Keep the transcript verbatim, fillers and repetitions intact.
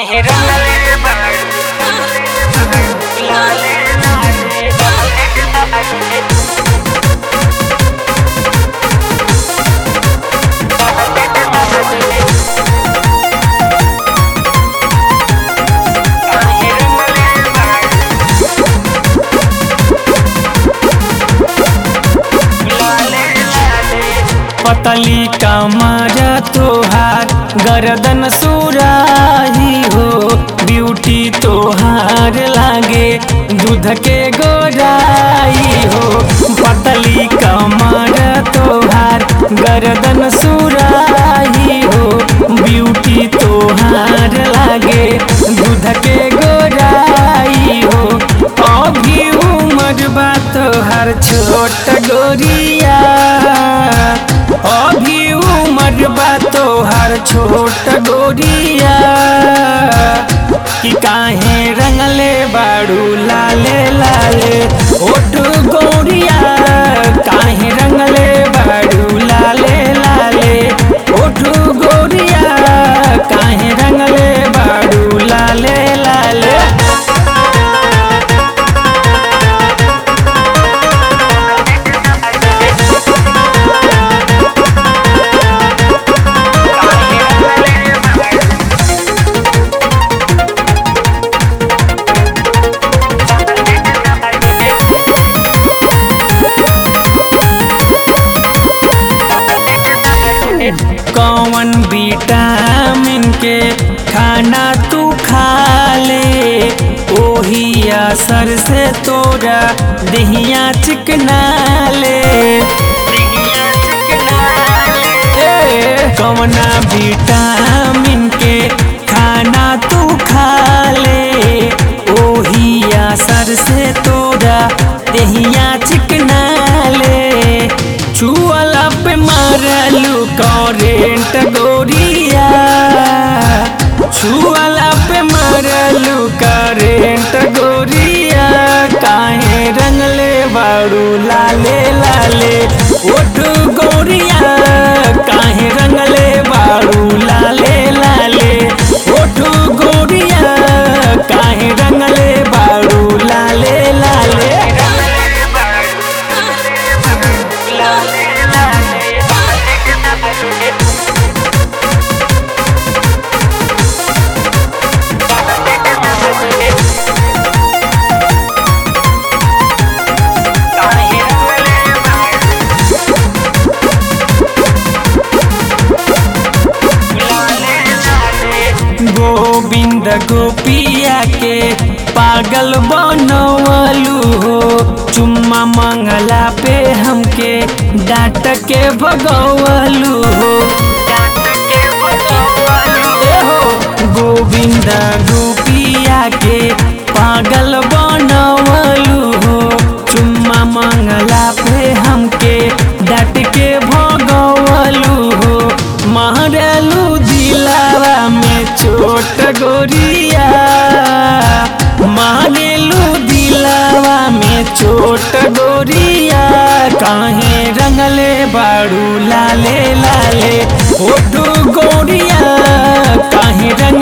काहे रंगले बाड़ू लाले लाले लाले पतली कमर तोहार गर्दन सुराही हो, ब्यूटी तोहार लागे दूध के गोराई हो। पतली कमर तोहार गर्दन सुराही हो, ब्यूटी तोहार लागे दूध के गोराई हो। अभी उम्र बा तोहार छोट गोरिया, अभी उम्र बा तोहार छोट गोरिया, कि काहे रंगले बाड़ू लाले लाले ओठ गोरिया, काहे रंगले बाड़ू लाले लाले ओठ गोरिया, काहे रंगले बाड़ू लाले लाले। कौन विटामिन के खाना तू खा ले, ओही असर से तोरा देहिया चिकना ले। कौना विटामिन के खाना तू खा ले, ओही असर से तोरा देहिया चिकना ले। छुअला पे मारलू करेंट गोरिया, छुअला पे मारलू करेंट गोरिया, काहे रंगले बाड़ू लाले लाले ओठ गोरिया, काहे रंगले बाड़ू लाले लाले ओठ गोरिया, काहे रंगले बाड़ू लाले लाले। गोविंद गोपिया के पागल बनवलू हो, चुम्मा मंगला पे हमके डांट के भगवलू हो। गोविंद गोपिया के पागल बनवलू हो, चुम्मा मंगला पे हमके डांट के भगवलू हो। मारलू दिलावा में छोट गोरिया, मारेलू दिलावा में छोट गोरिया, काहे रंगले बाड़ू लाले लाले ओठ गोरिया, काहे रंग